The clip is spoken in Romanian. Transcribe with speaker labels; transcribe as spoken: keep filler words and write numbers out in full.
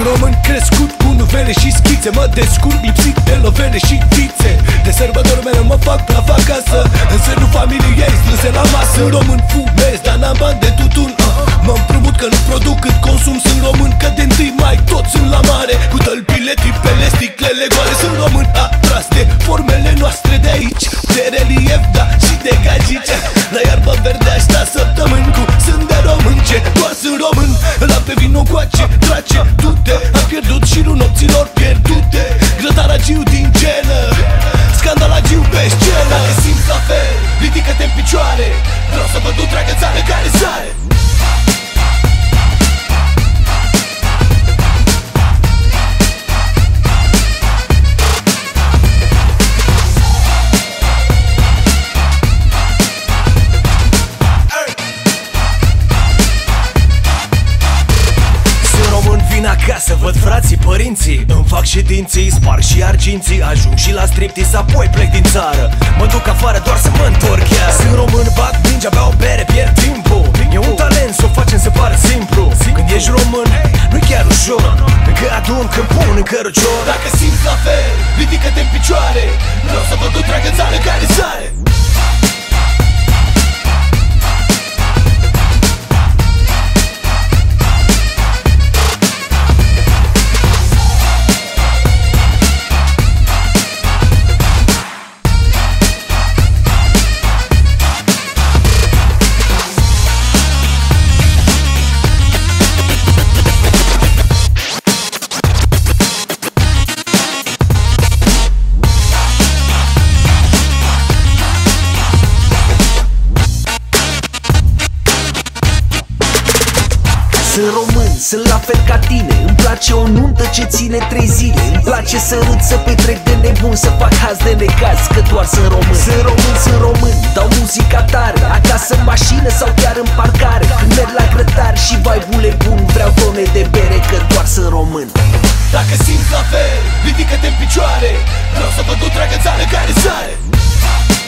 Speaker 1: român crescut cu nuvele și schițe. Mă descurc lipsit de lovele și tițe. De sărbători mereu mă fac praf acasă, în sânul familiei strânse la masă. Sunt român, fumez, dar n-am bani de tutun. uh. Mă împrumut că nu produc cât consum. Sunt român că de întâi mai toți sunt la mare, cu tălpile, tripele, sticlele goale. Sunt român atras de formele noastre de aici, de relief, da, și de gagice. La iarbă verde aș sta săptămâni cu sunt de român, ce doar sunt român. La pe vino coace, trace, du-te. Am pierdut șirul nopților pierdute, grătaragiu din genă, scandalagiu pe scenă. Dacă simți la fel, ridică-te în picioare, vreau să văd o întreagă țară care sare. Acasă văd frații, părinții, îmi fac și dinții, sparg și arginții, ajung și la striptease, apoi plec din țară. Mă duc afară doar să mă întorc chiar. Sunt român, bat mingea, beau o bere, pierd timpul. E un talent, s-o facem să pară simplu. Când ești român, nu-i chiar ușor, încă adun când pun în cărucior. Dacă simți la fel, ridică-te în picioare, vreau să văd o întreagă țară care sare.
Speaker 2: Sunt român, sunt la fel ca tine. Îmi place o nuntă ce ține trei zile. Îmi place să râd, să petrec de nebun, să fac haz de necaz, că doar sunt român. Sunt român, sunt român, dau muzica tare, acasă în mașină sau chiar în parcare. Când merg la grătar și vibe-ul e bun, vreau tone de bere, că doar sunt român.
Speaker 1: Dacă simți la fel, ridică-te în picioare, vreau să văd o întreagă țară care sare.